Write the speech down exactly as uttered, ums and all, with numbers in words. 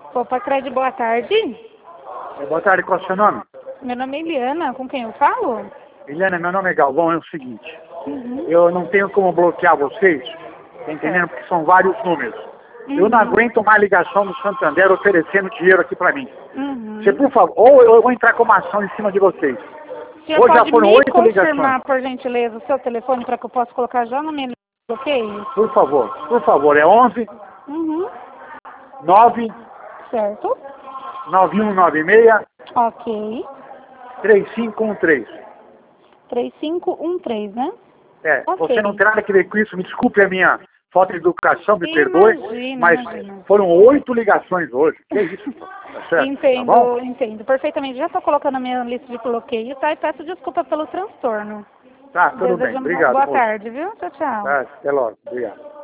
Opa, Cred, boa tarde. É, boa tarde, qual é o seu nome? Meu nome é Eliana, com quem eu falo? Eliana, meu nome é Galvão, é o seguinte, Uhum. eu não tenho como bloquear vocês, tá entendendo? Porque são vários números. Uhum. Eu não aguento mais ligação do Santander oferecendo dinheiro aqui pra mim. Uhum. Você, por favor, ou eu vou entrar com uma ação em cima de vocês. O senhor Hoje já pode foram me oito confirmar, ligações. por gentileza, o seu telefone para que eu possa colocar já no meu bloqueio? Por favor, por favor, é onze, Uhum. nove, Certo. nove um nove seis, Ok. três cinco um três. três cinco um três, né? É, Ok. você não tem nada que ver com isso, me desculpe a minha falta de educação, me perdoe, Imagina, mas imagina. foram oito ligações hoje. Que isso, pô, tá certo? Tá Entendo, bom? entendo. Perfeitamente. Já estou colocando a minha lista de bloqueio, tá? E peço desculpa pelo transtorno. Tá, tudo bem. Desejo uma Obrigado, boa moço. tarde, viu? Tchau, tchau. Tá, até logo. Obrigado.